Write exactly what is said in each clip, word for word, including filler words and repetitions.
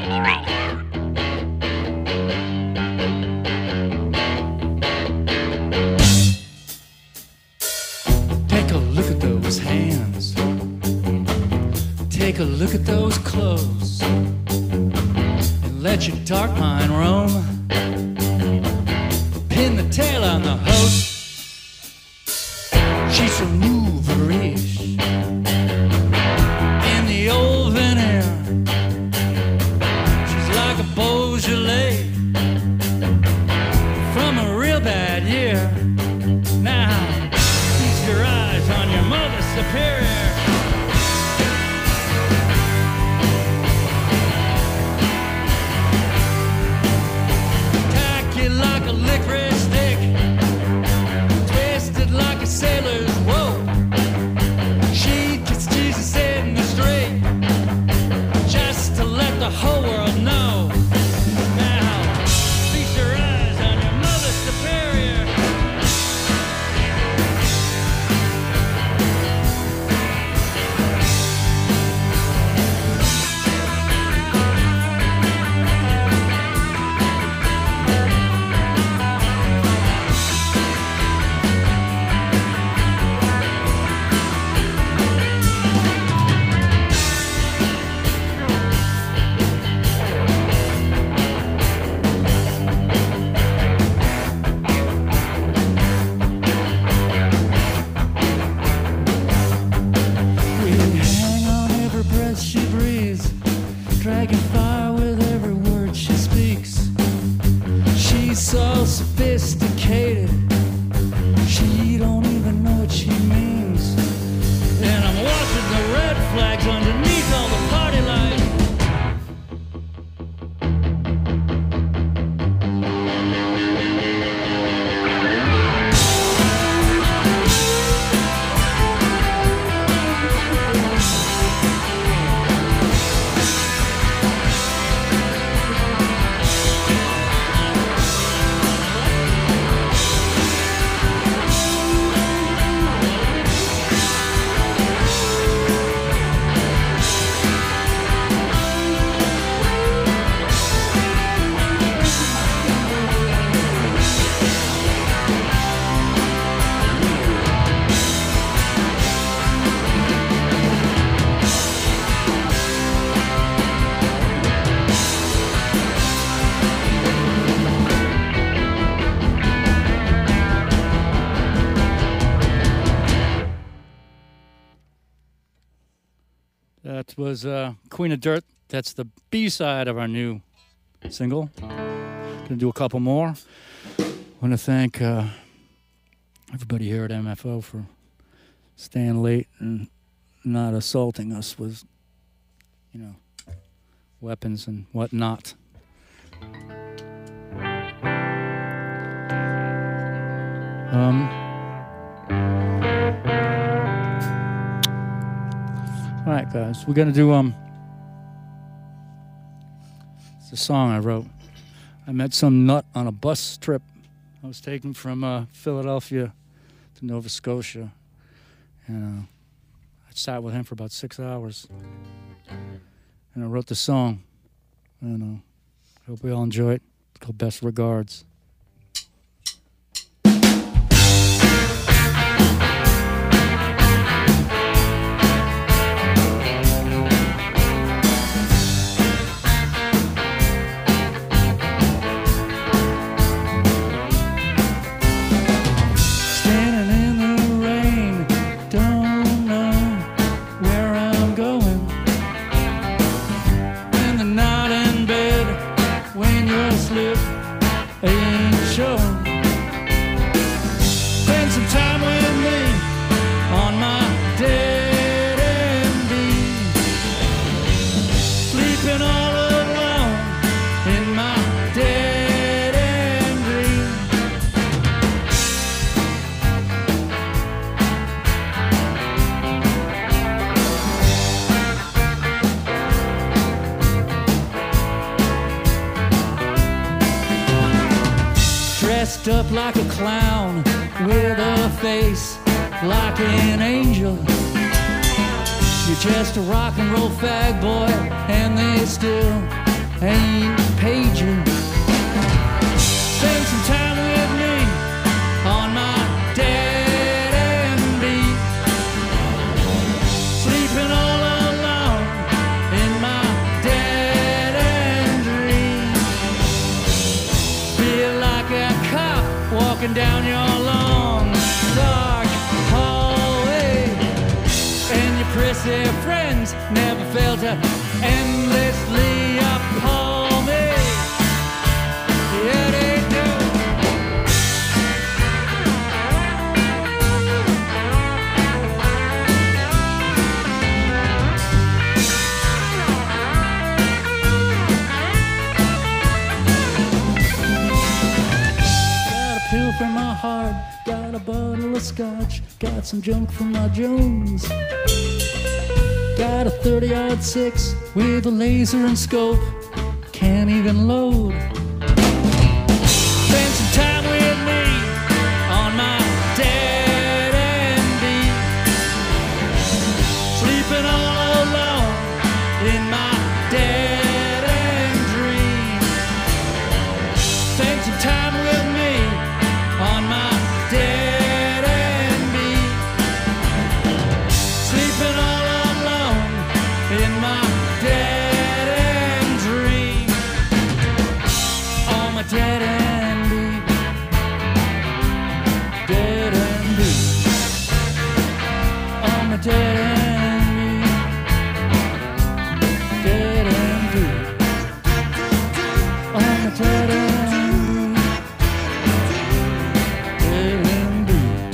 Take a look at those hands. Take a look at those clothes. And let your dark mind roam. Pin the tail on the host. She's so mover-ish in the old veneer. She's like a Beaujolais from a real bad year. Now, feast your eyes on your mother superior. Tacky like a licorice stick, twisted like a sailor's woe. She gets Jesus in the street just to let the whole world know. Now, feast your eyes on your mother superior. We hang on every breath she breathes, dragging fire with every word she speaks. She's so sophisticated, she don't even know what she means. And I'm watching the red flags underneath all the party lights. That was uh, Queen of Dirt. That's the B-side of our new single. Gonna do a couple more. Want to thank uh, everybody here at M F O for staying late and not assaulting us with, you know, weapons and whatnot. Um. All right, guys, we're gonna do um. It's a song I wrote. I met some nut on a bus trip. I was taken from uh, Philadelphia to Nova Scotia, and uh, I sat with him for about six hours, and I wrote the song. And uh, I hope we all enjoy it. It's called Best Regards. Dressed up like a clown with a face like an angel. You're just a rock and roll fag boy, and they still ain't paging. Spend some time with me on my dead end beat. Sleeping all alone in my dead end dream. Feel like a cop walking down your long, dark hallway. And your prissy friends never fail to endlessly appall me. Yeah, they do. Got a pill from my heart, got a bottle of scotch, got some junk from my Jones. Got a thirty aught six with a laser and scope, can't even load. Spend some time with me on my dead end beat. Sleeping all alone in my dead end dream. Spend some time with me on my dead end beat. Sleeping all alone in my dead end dream. On my dead end beat. Dead end beat. On my dead end beat. Dead end beat. On my dead end beat. Dead end beat.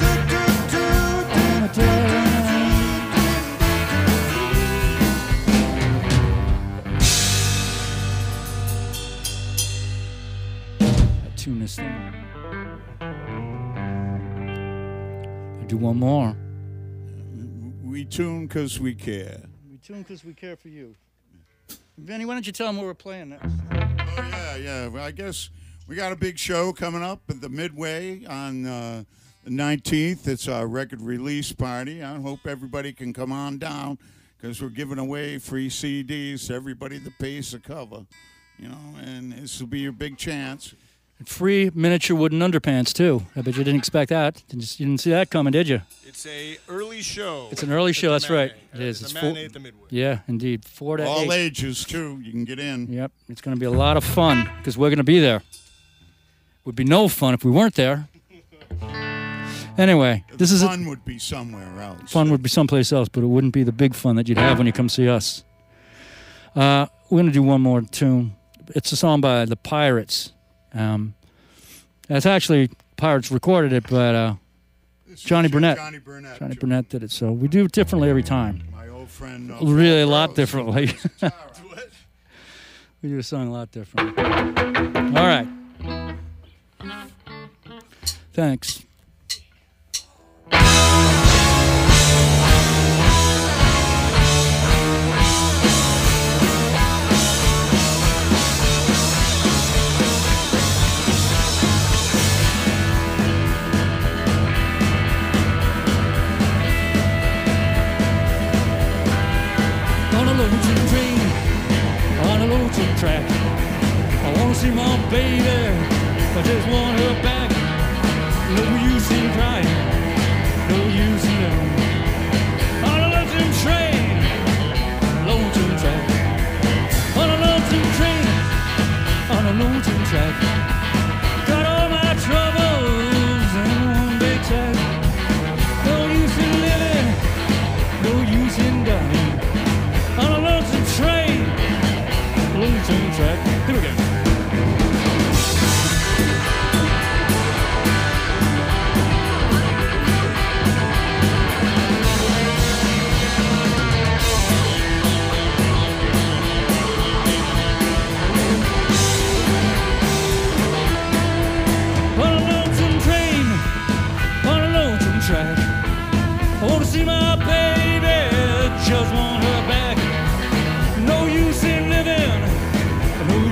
On my dead end tune this thing. I do one more. We tune because we care. We tune because we care for you. Vinny, why don't you tell them what we're playing next? Oh, yeah, yeah. Well, I guess we got a big show coming up at the Midway on uh, the nineteenth. It's our record release party. I hope everybody can come on down because we're giving away free C Ds to everybody that pays the cover. You know, and this will be your big chance. And free miniature wooden underpants, too. I bet you didn't expect that. Didn't, you didn't see that coming, did you? It's a early show. It's an early show, that's right. It is. It's, It's a four, matinee at the Midway. yeah, indeed. Four to All eight. ages, too. You can get in. Yep, it's going to be a lot of fun because we're going to be there. Would be no fun if we weren't there. Anyway, The this is a, fun would be somewhere else. fun would be someplace else, but it wouldn't be the big fun that you'd have when you come see us. Uh, we're going to do one more tune. It's a song by the Pirates. Um, it's actually Pirates recorded it, but uh, This is Johnny Burnett. Johnny Burnett. Johnny Burnett did it. So we do it differently every time. My old friend. uh, Really a Paul lot Rose. differently. We do a song a lot differently. All right. Thanks. On a lonesome train, on a lonesome track. I wanna see my baby, I just want her back. No use in crying, no use in knowing. On a lonesome train, lonesome track. On a lonesome train, on a lonesome track. Got all my troubles in one big sack. No use in living, no use in dying. On a lonesome train, lonesome track. Here we go. On a lonesome train, on a lonesome track. I wanna see my baby, just want her back. No use in living, no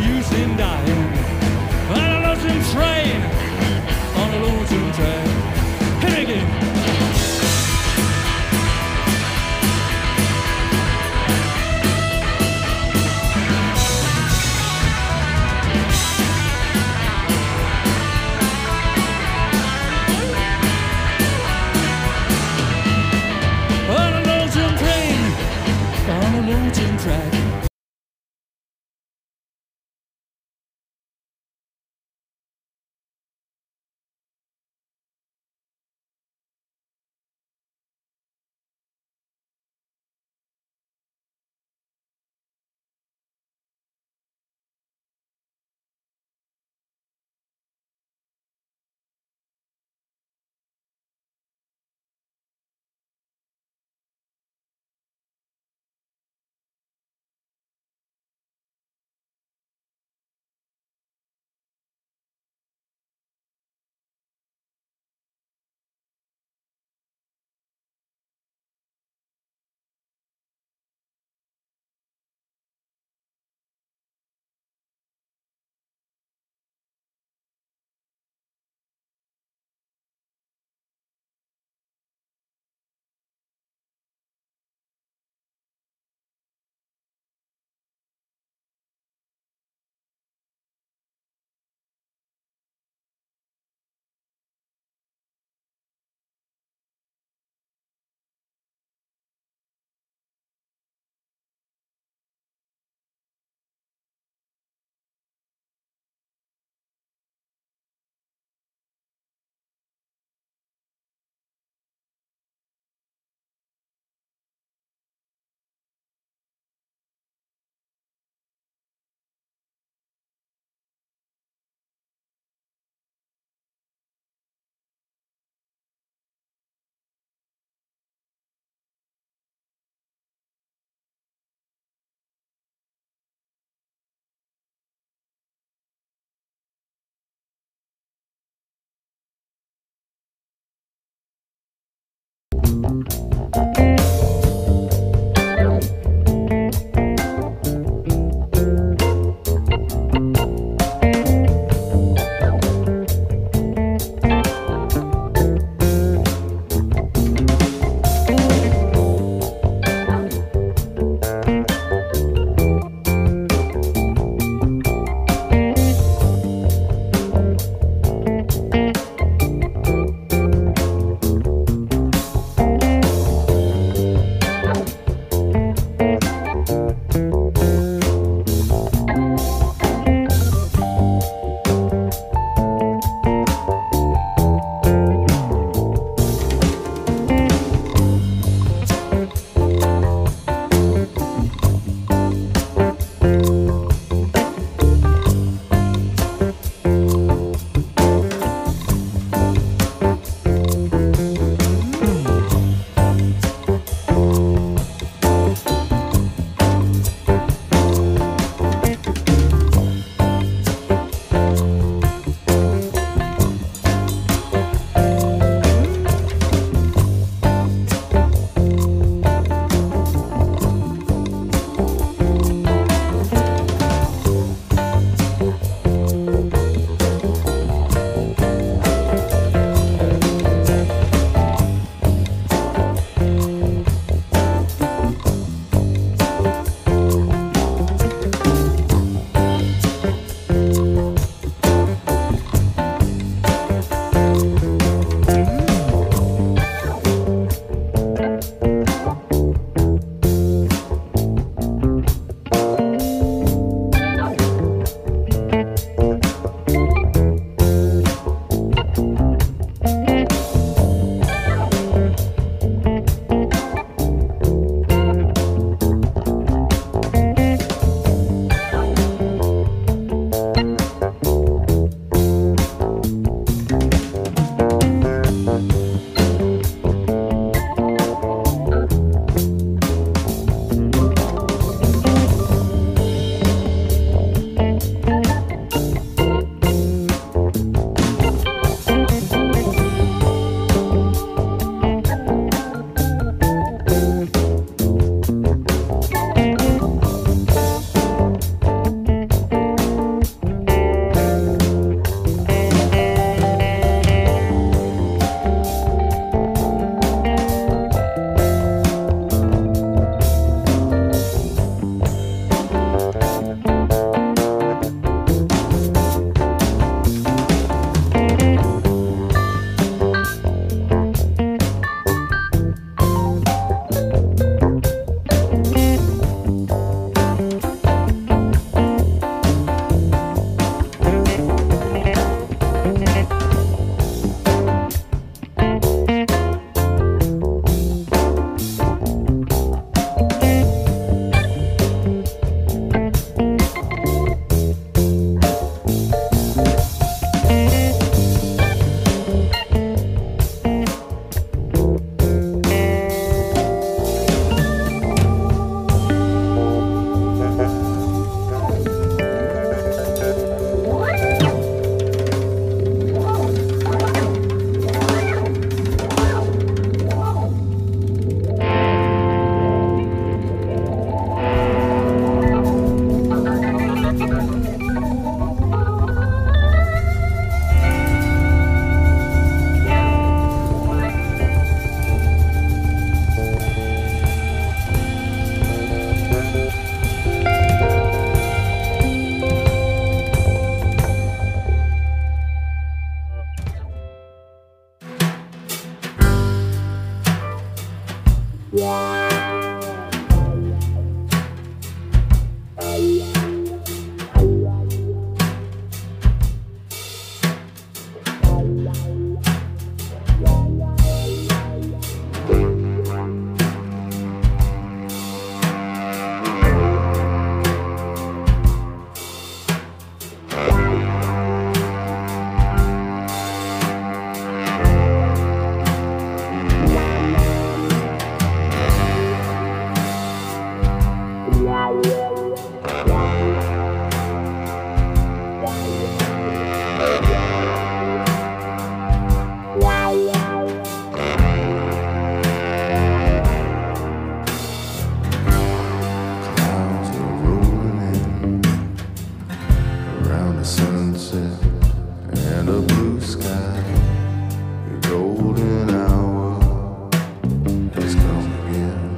a sunset and a blue sky. Your golden hour has come again.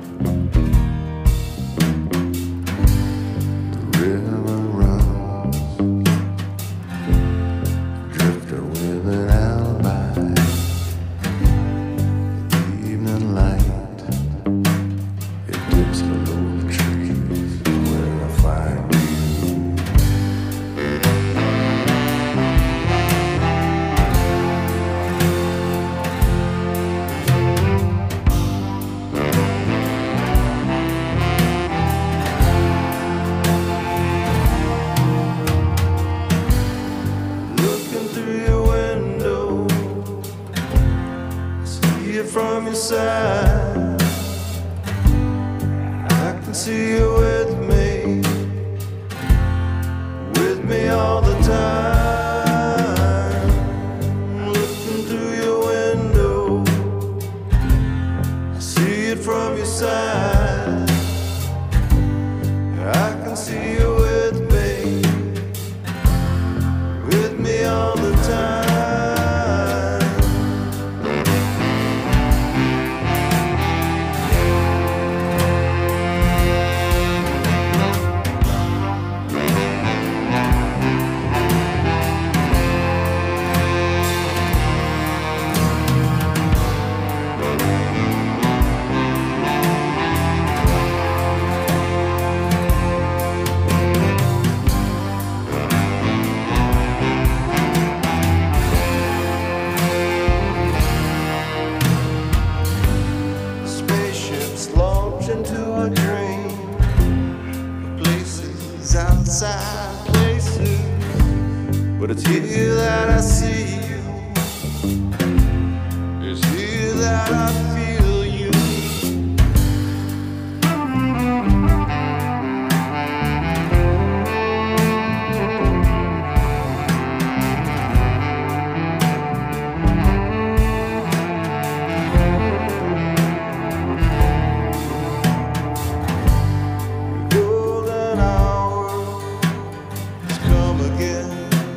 The river runs, drifter with an alibi. The evening light, it dips below the trees where I find you. Looking through your window, I see it from your side. I can see you with me, with me all the time. Looking through your window, I see it from your side. I can see you with me, with me all the time. Spaceships launch into a dream, places outside places, but it's here that I see you. It's here that I feel you. Golden hour has come again,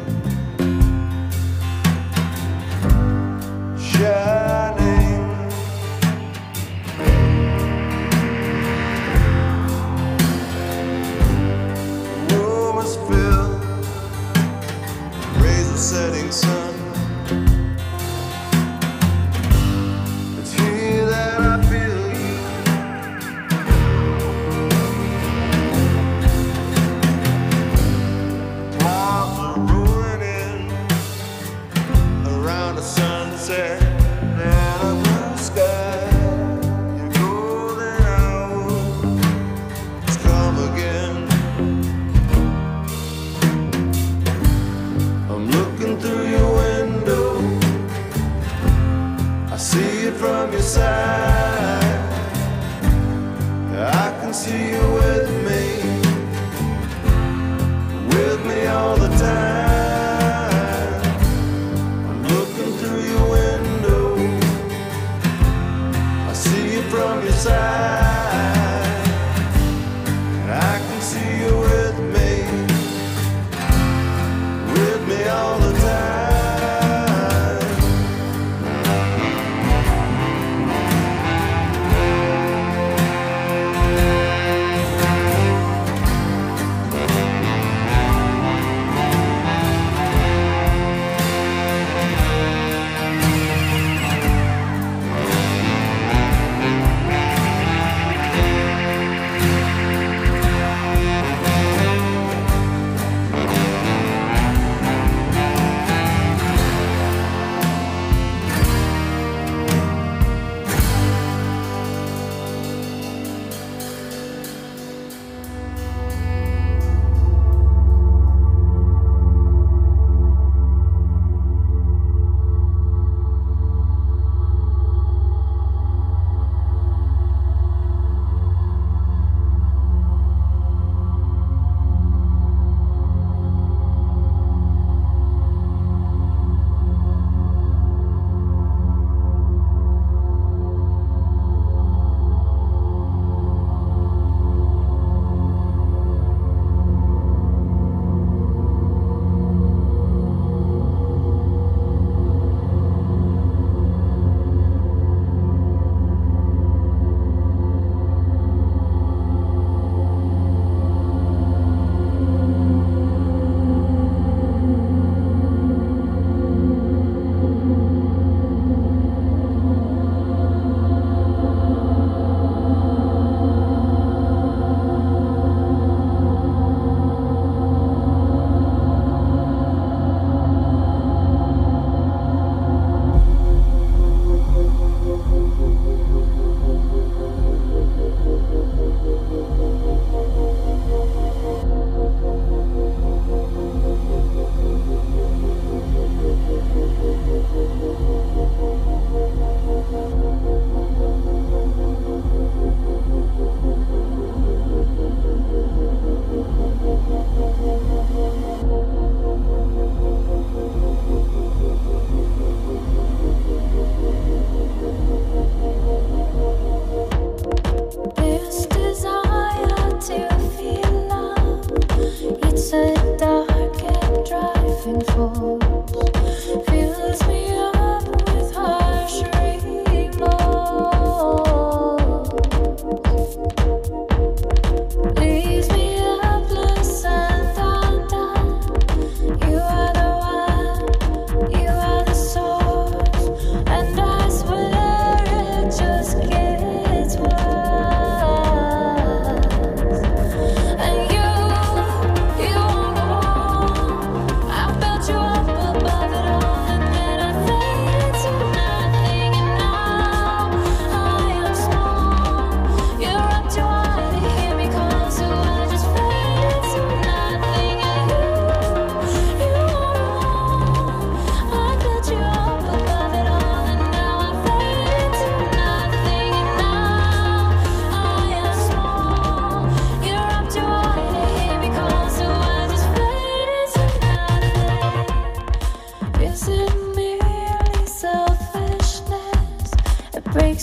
shining. The room is filled, rays of setting sun. It's here that I feel you. Clouds are ruining around the sunset and a blue sky. Your golden hour has come again. I'm looking through your window.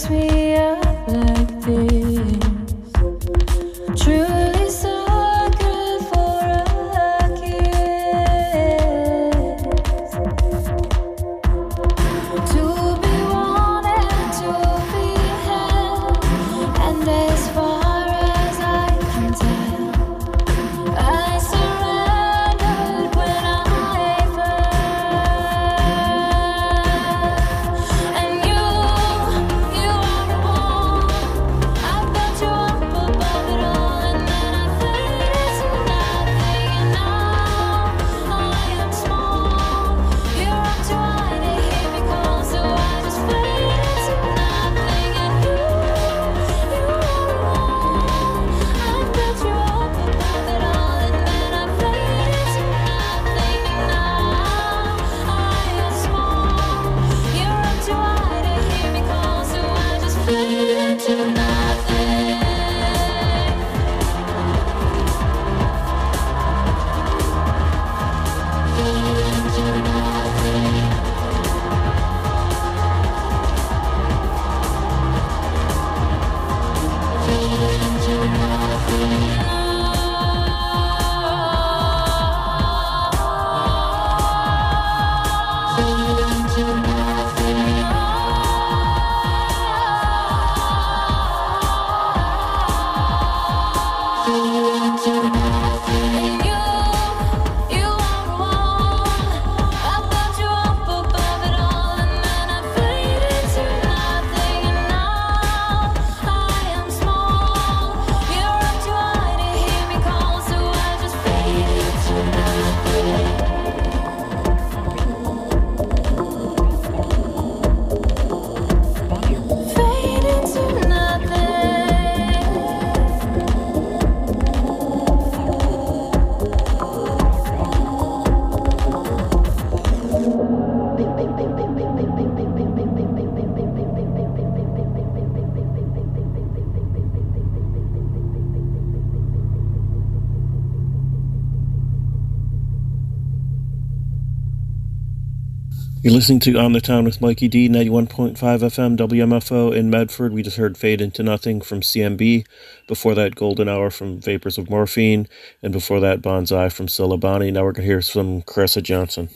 wakes me up like this. Truly sacred for a kiss. To be wanted, to be held, and as far as I can tell, I surrendered when I fell. And you, you are the one. I built you up above it all, and then I faded to nothing. And now I am small. You're up too high to hear me call, so I just faded to nothing. And you, you are the one. I built you up above it all, and then I faded to nothing. And now I am small. You're up too high to hear me call, so I just faded to nothing. Faded to nothing. Faded to nothing. Faded to nothing. You, you are the one. I built you up above it all, and then I faded to nothing. And now I am small. You're up too high to hear me call, so I just faded to nothing. Faded to nothing. You're listening to On the Town with Mikey D, ninety-one point five F M W M F O in Medford. We just heard Fade Into Nothing from C M B. Before that, Golden Hour from Vapors of Morphine. And before that, Bonsai from Silabani. Now we're going to hear some Caressa Johnson.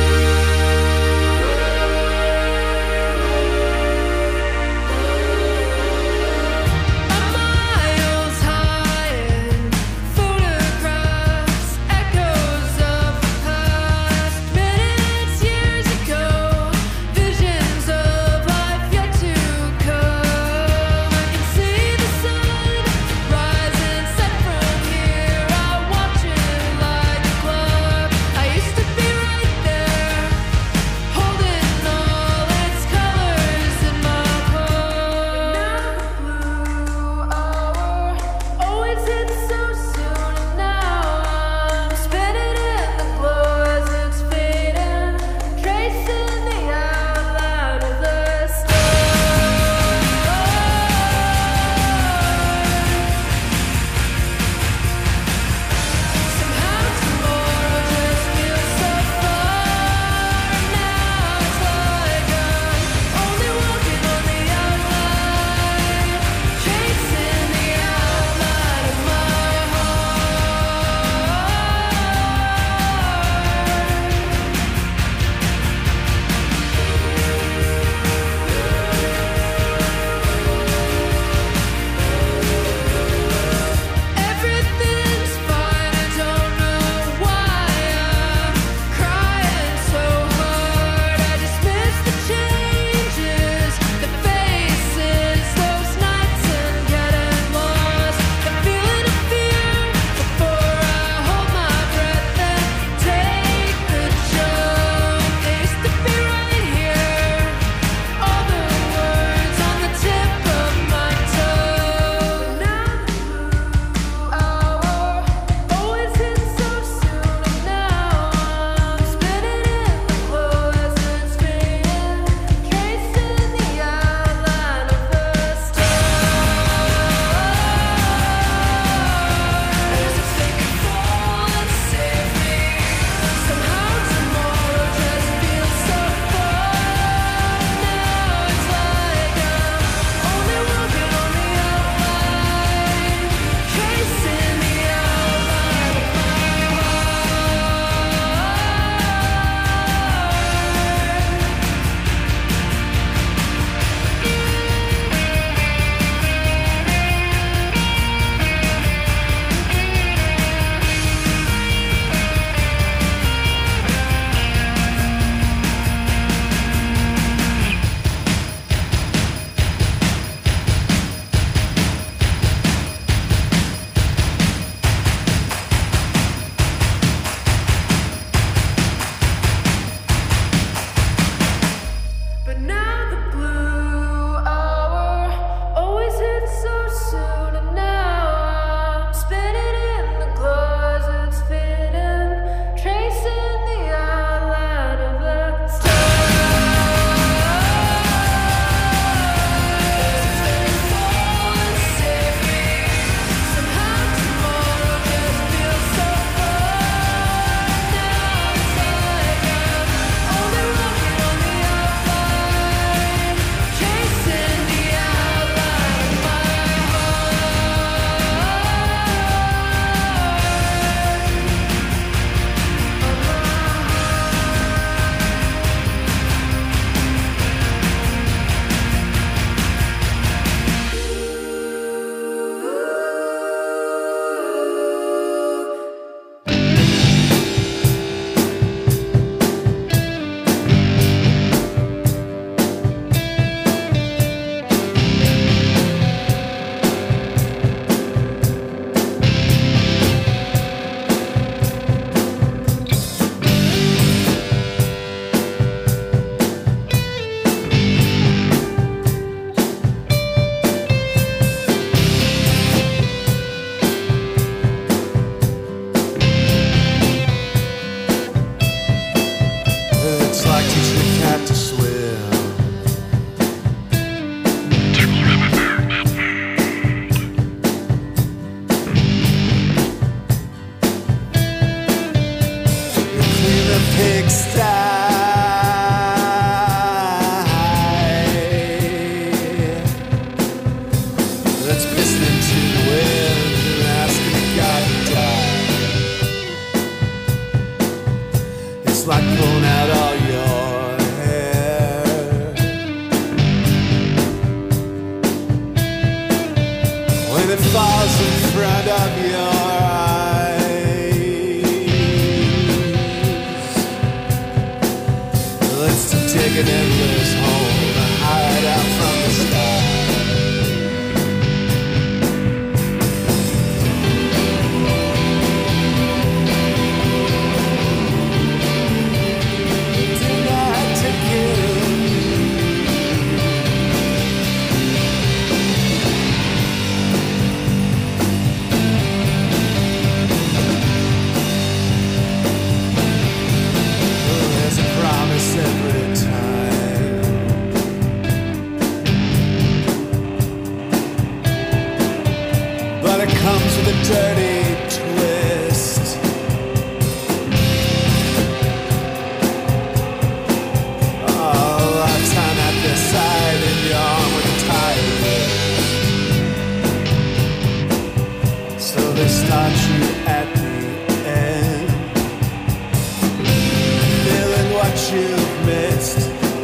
Miles high, photographs, echoes of the past. Minutes, years ago, visions of life yet to come. I can see the sun rise and set from here. I watch it like a clock. I used to be right there. a pigsty. That's pissing into the wind and asking God to die. It's like pulling out all your hair. When it falls in front of your eyes, let's take an endless hole to hide out from the sky. Tonight to kill. There's a promise every time. But it comes with a dirty twist. Oh, lifetime at their side and your arm with a tired wrist. So they start you at the end, feeling what you've missed.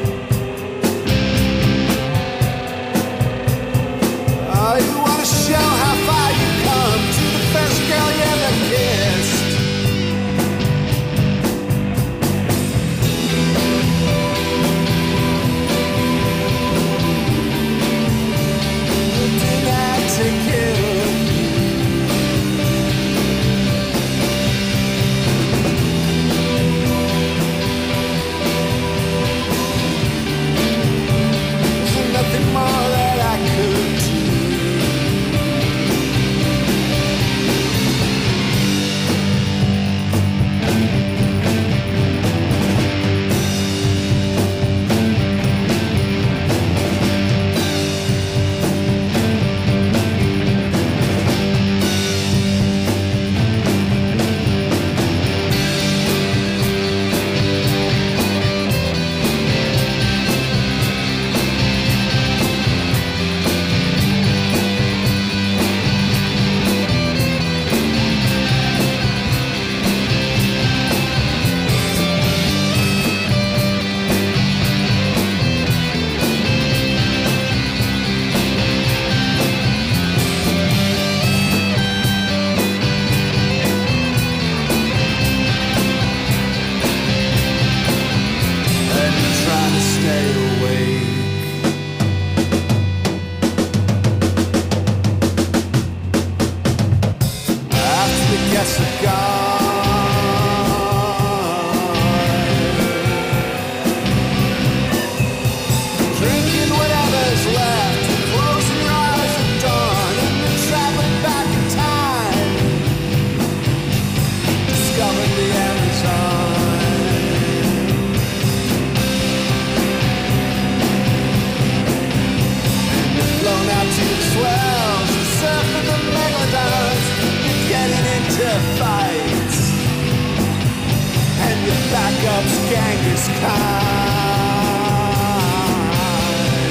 Oh, you wanna show how far you come to the first girl you ever kissed. Tonight to kill. There's nothing more that I could do. And you're trying to stay awake. After the guests are gone, drinking whatever's left, closing your eyes at dawn, and then traveling back in time, discovering the Amazon. Blown out to the swells, surfing the megalodons. You're getting into fights, and your backup's Genghis Khan.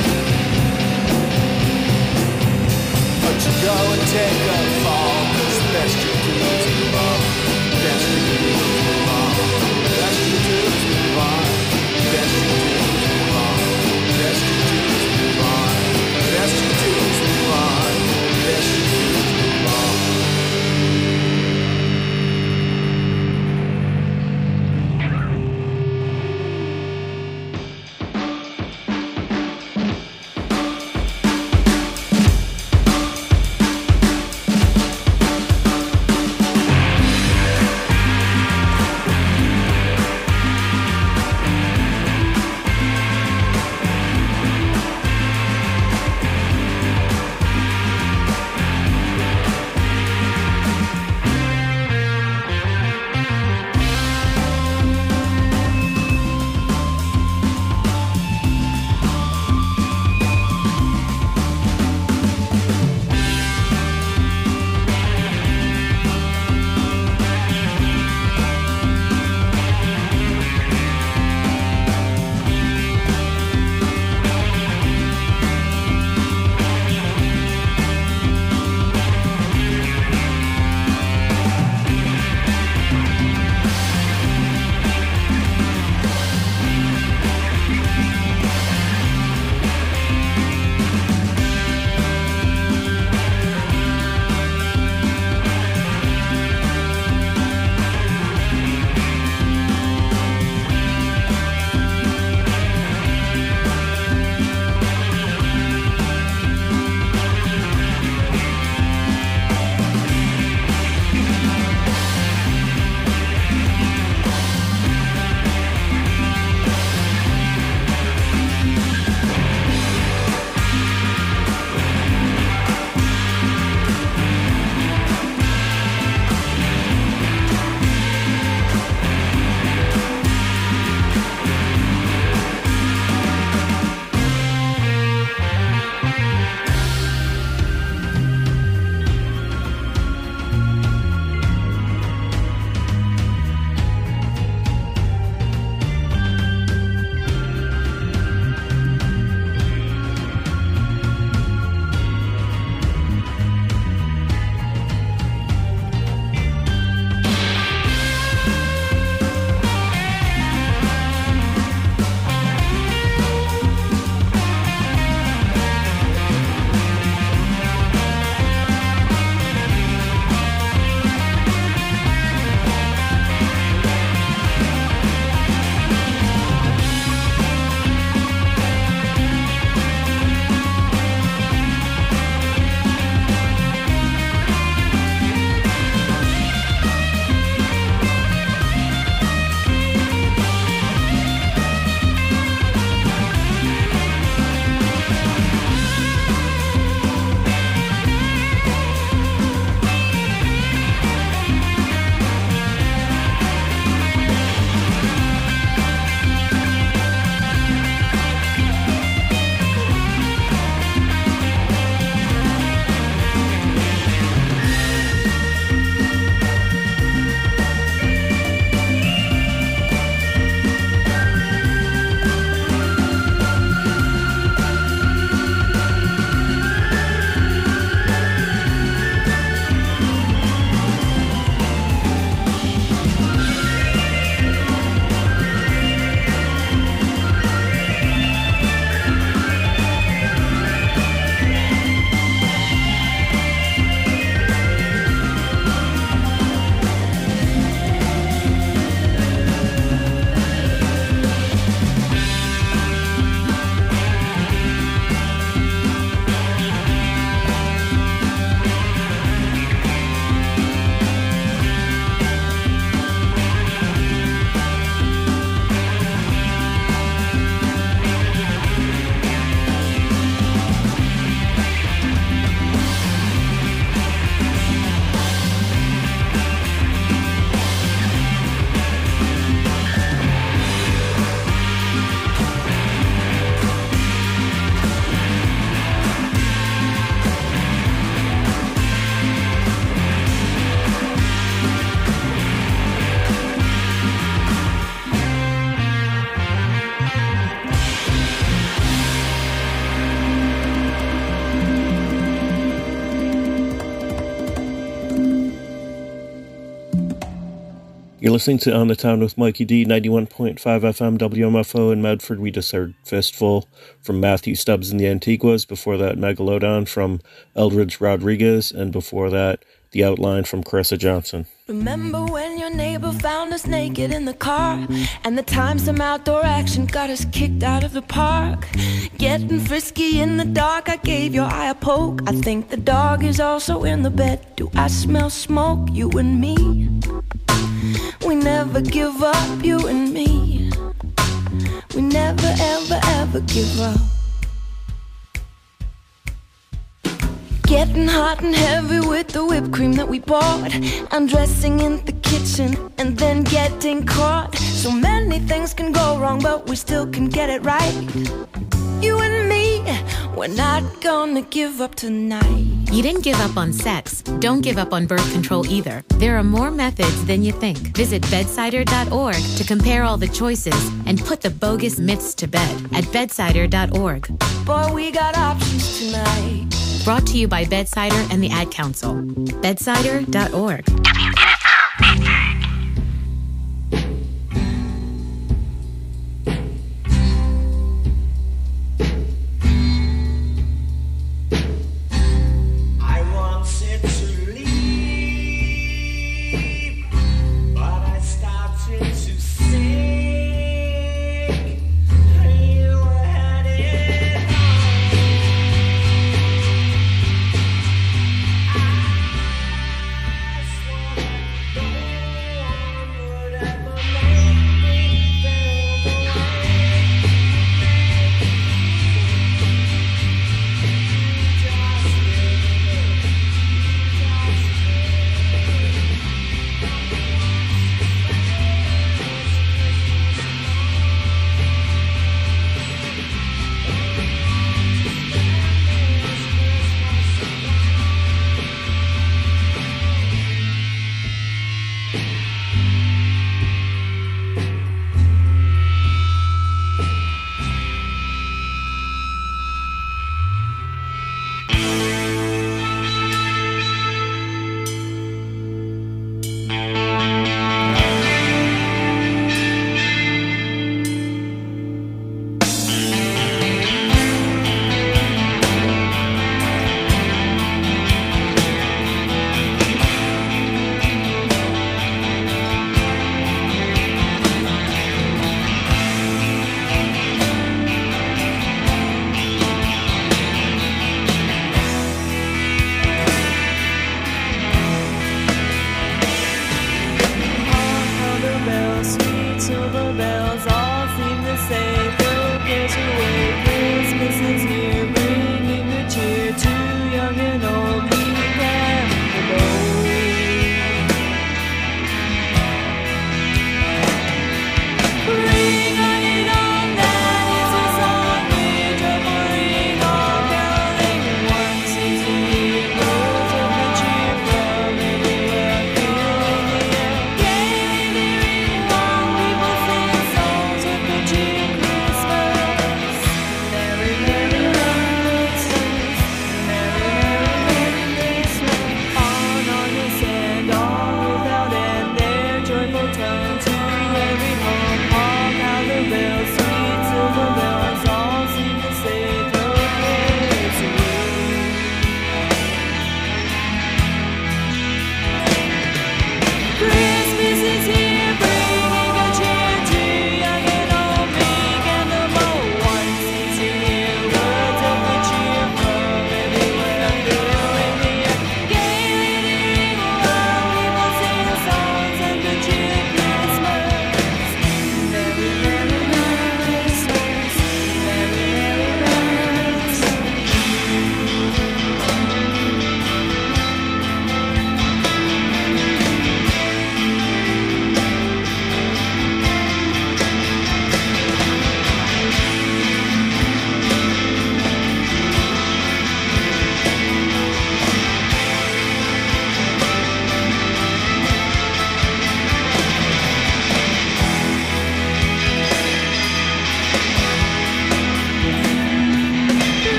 But you go and take a fall, 'cause the best you do is move on. The best you do is move on. The best you do is move on. The best you do is move on. The best you do is move on. The best you do is move on. The best you do is move on. You're listening to On the Town with Mikey D, ninety-one point five F M W M F O in Medford. We just heard Fistful from Matthew Stubbs and the Antiguas. Before that, Megalodon from Eldridge Rodriguez. And before that, The Outline from Carissa Johnson. Remember when your neighbor found us naked in the car, and the time some outdoor action got us kicked out of the park? Getting frisky in the dark, I gave your eye a poke. I think the dog is also in the bed. Do I smell smoke? You and me, we never give up, you and me. We never, ever, ever give up. Getting hot and heavy with the whipped cream that we bought, undressing in the kitchen and then getting caught. So many things can go wrong, but we still can get it right. You and me, we're not gonna give up tonight. You didn't give up on sex. Don't give up on birth control either. There are more methods than you think. Visit bedsider dot org to compare all the choices and put the bogus myths to bed at bedsider dot org. Boy, we got options tonight. Brought to you by Bedsider and the Ad Council. bedsider dot org.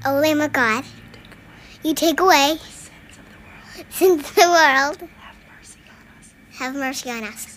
O Lamb of God, you take away sins of the world. Have mercy on us.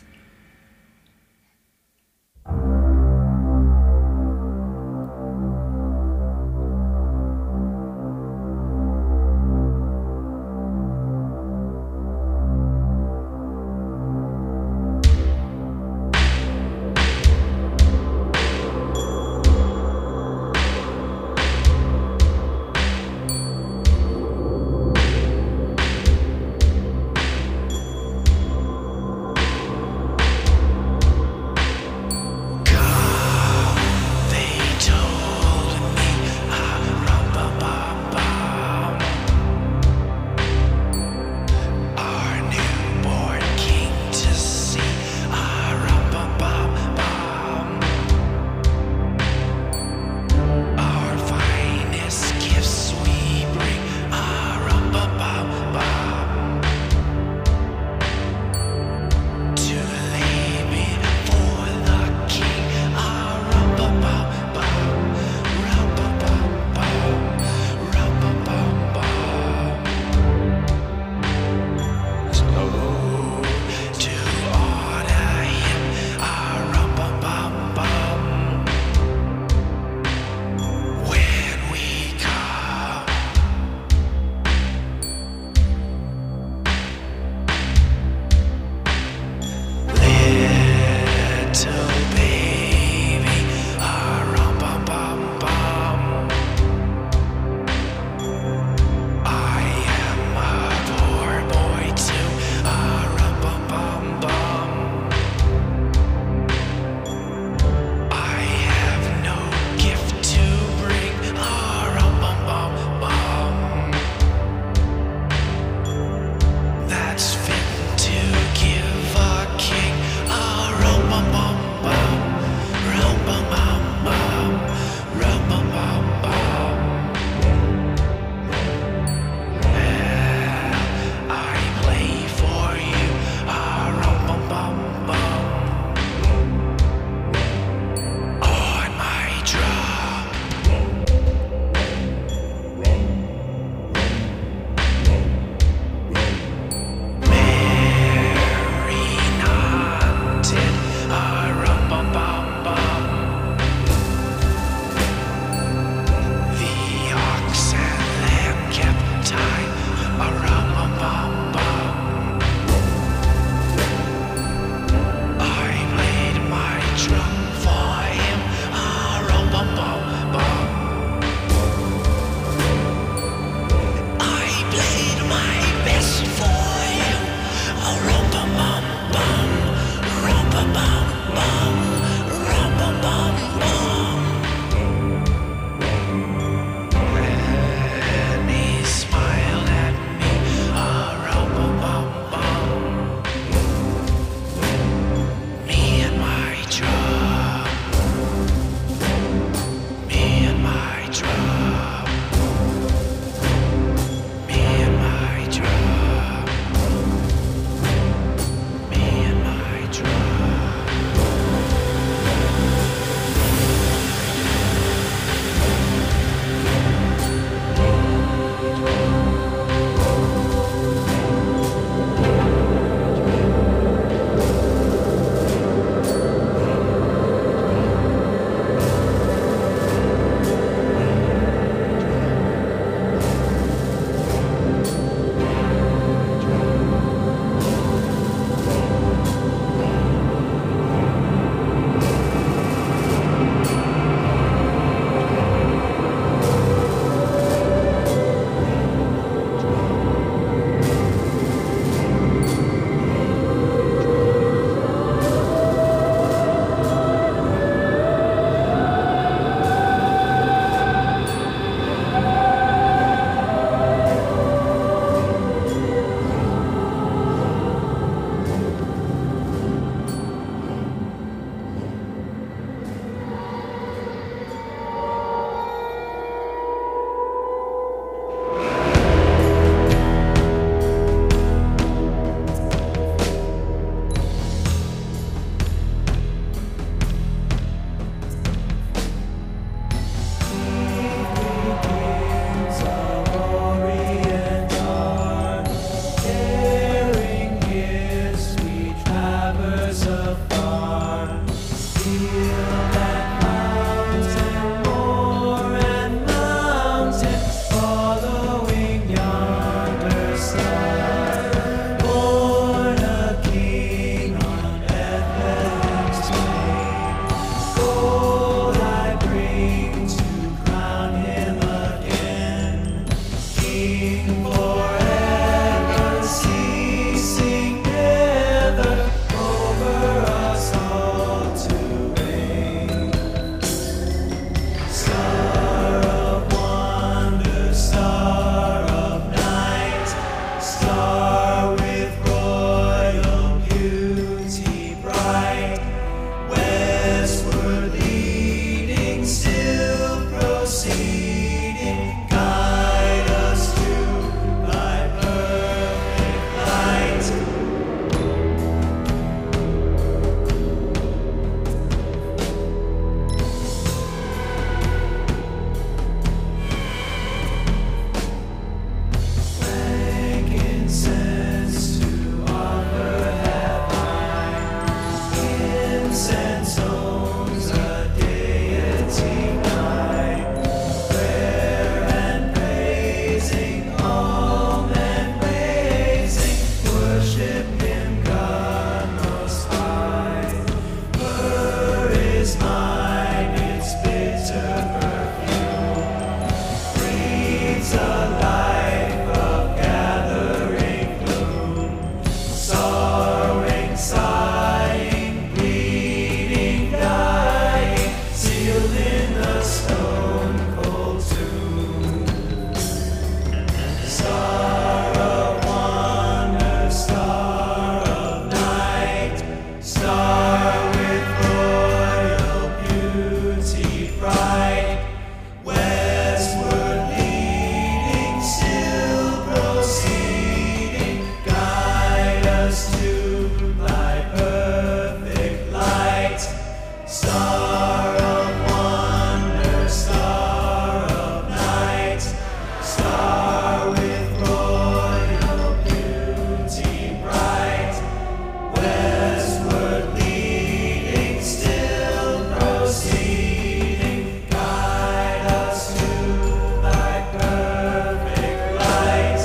beauty bright, westward leading, still proceeding, guide us to thy perfect light. Star of wonder, star of night, star with royal beauty bright, westward leading, still proceeding, guide us to thy perfect light.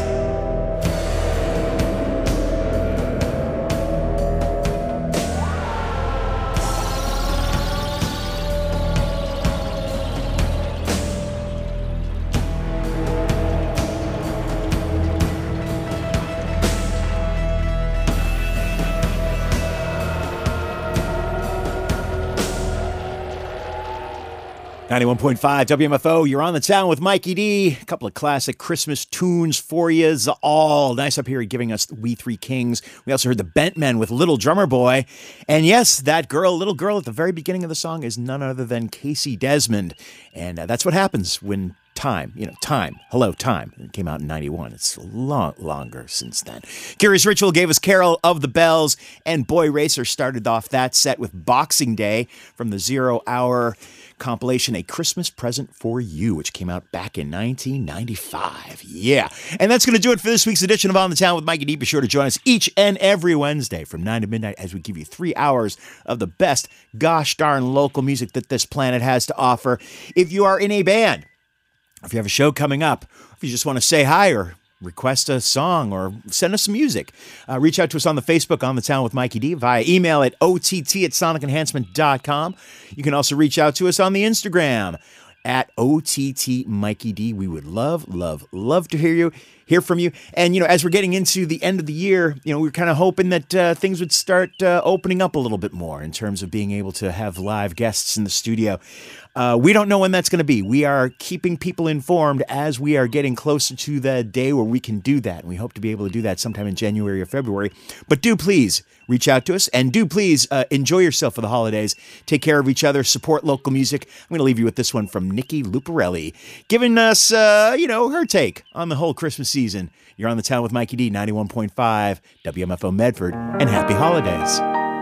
ninety-one point five W M F O, you're on the town with Mikey D. A couple of classic Christmas tunes for you all. Nice up here giving us We Three Kings. We also heard the Bent Men with Little Drummer Boy. And yes, that girl, little girl at the very beginning of the song is none other than Casey Desmond. And uh, that's what happens when Time, you know, Time, hello, Time. It came out in ninety-one. It's a lot longer since then. Curious Ritual gave us Carol of the Bells, and Boy Racer started off that set with Boxing Day from the Zero Hour compilation, A Christmas Present for You, which came out back in nineteen ninety-five. Yeah. And that's going to do it for this week's edition of On the Town with Mikey D. Be sure to join us each and every Wednesday from nine to midnight as we give you three hours of the best gosh darn local music that this planet has to offer. If you are in a band, if you have a show coming up, if you just want to say hi or request a song or send us some music, uh, reach out to us on the Facebook On the Town with Mikey D via email at ott at sonic enhancement dot com. You can also reach out to us on the Instagram at O T T Mikey D. We would love, love, love to hear you, hear from you. And, you know, as we're getting into the end of the year, you know, we're kind of hoping that uh, things would start uh, opening up a little bit more in terms of being able to have live guests in the studio. Uh, we don't know when that's going to be. We are keeping people informed as we are getting closer to the day where we can do that. And we hope to be able to do that sometime in January or February. But do please reach out to us, and do please uh, enjoy yourself for the holidays. Take care of each other. Support local music. I'm going to leave you with this one from Nikki Luparelli, giving us, uh, you know, her take on the whole Christmas season. You're on the Town with Mikey D, ninety-one point five W M F O Medford, and happy holidays.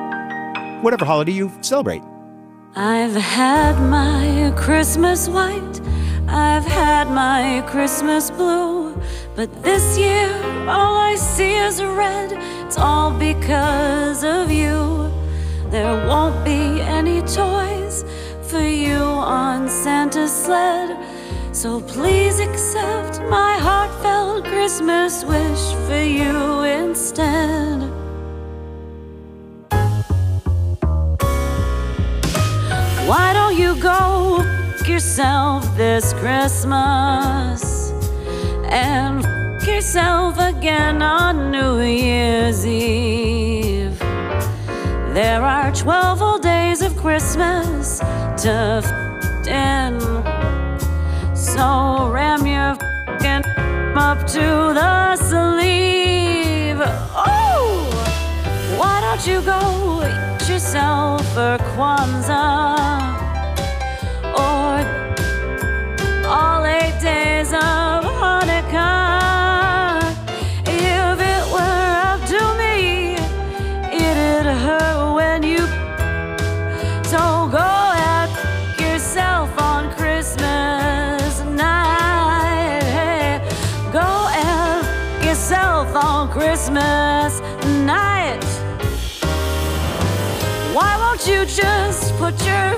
Whatever holiday you celebrate. I've had my Christmas white, I've had my Christmas blue, but this year all I see is red. It's all because of you. There won't be any toys for you on Santa's sled, so please accept my heartfelt Christmas wish for you instead. Why don't you go f*** yourself this Christmas and f*** yourself again on New Year's Eve? There are twelve whole days of Christmas to f*** in, so ram your f***ing up to the sleeve. Oh! Why don't you go eat yourself for Kwanzaa, or all eight days of Hanukkah? If it were up to me, it'd hurt when you. So go and f*** yourself on Christmas night. Hey, go and f*** yourself on Christmas night. Why won't you just put your